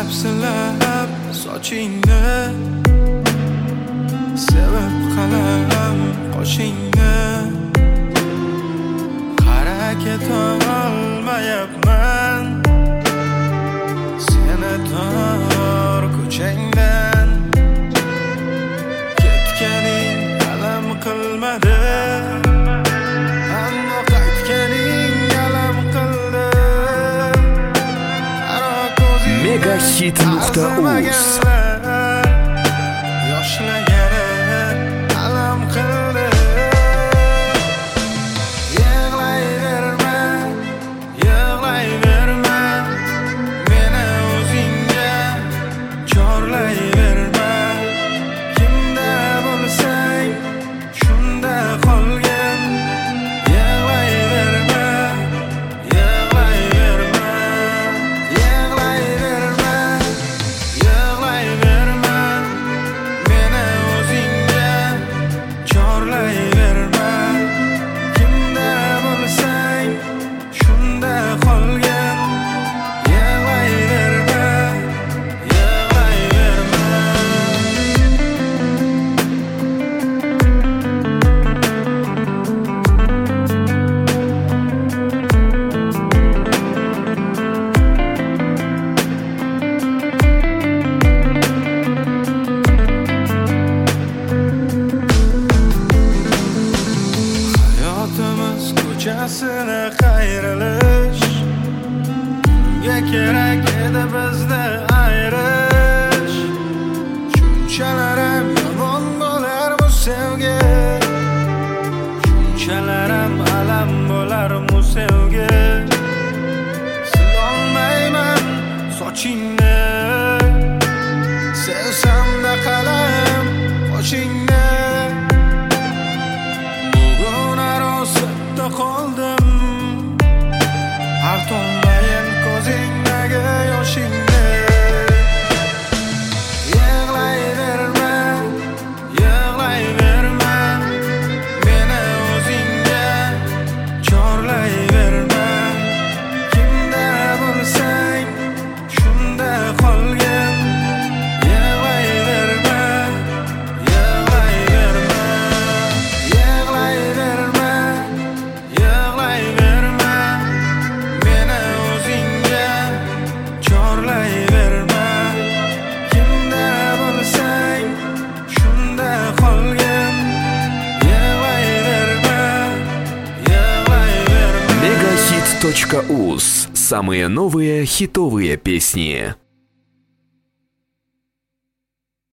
silab sochingni, sevib qalam qoshingni. Qara ketolmayapman seni tor ko'changdan. Ketganing alam qilmadi, ammo qaytganing alam qildi. Megahit.uz Yoshlagani alam qildi. Yig'layverma, yig'layverma, meni o'zingga chorlayverma. Kimda bo'lsang shunda qolgin. Yig'layverma, yig'layverma, yig'layverma, yig'layverma, meni o'zingga chorlayverma. Kimda bo'lsang shunda qolgin. Yig'layverma, yig'layverma. Hayotimiz ko'chasini qayrilish, unga kerak edi bizni ayrish. Shunchalar ham yomon bo'lar bu sevgi, shunchalar ham alam bo'lar bu sevgi. Silolmayman sochingni, sevsam-da qalam qoshingni. Bugun arosatda qoldim, artolmayin ko'zingdagi yoshingni. Yig'layverma, yig'layverma, meni o'zingga chorlayverma. Kimda bo'lsang shunda qolgin. Yig'layverma, yig'layverma, yig'layverma, yig'layverma, meni o'zingga chorlayverma. Kimda bo'lsang shunda qolgin. Yig'layverma, yig'layverma. Megahit.uz. Самые новые хитовые песни.